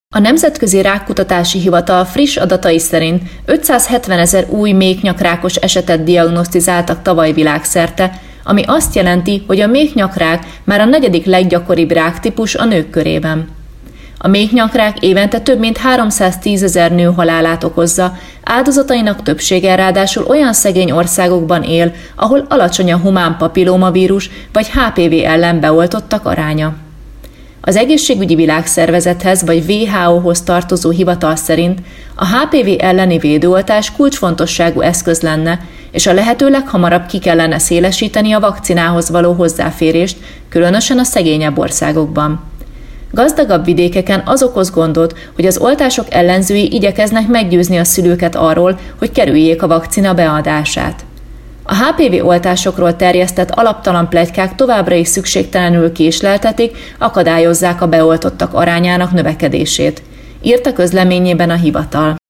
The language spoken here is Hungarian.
A Nemzetközi Rákkutatási Hivatal friss adatai szerint 570 000 új méhnyakrákos esetet diagnosztizáltak tavaly világszerte, ami azt jelenti, hogy a méhnyakrák már a 4. leggyakoribb ráktípus a nők körében. A méhnyakrák évente több mint 310 000 nő halálát okozza, áldozatainak többsége ráadásul olyan szegény országokban él, ahol alacsony a humán papillómavírus vagy HPV ellen beoltottak aránya. Az Egészségügyi Világszervezethez vagy WHO-hoz tartozó hivatal szerint a HPV elleni védőoltás kulcsfontosságú eszköz lenne, és a lehető leghamarabb ki kellene szélesíteni a vakcinához való hozzáférést, különösen a szegényebb országokban. Gazdagabb vidékeken az okoz gondot, hogy az oltások ellenzői igyekeznek meggyőzni a szülőket arról, hogy kerüljék a vakcina beadását. A HPV oltásokról terjesztett alaptalan pletykák továbbra is szükségtelenül késleltetik, akadályozzák a beoltottak arányának növekedését, írta közleményében a hivatal.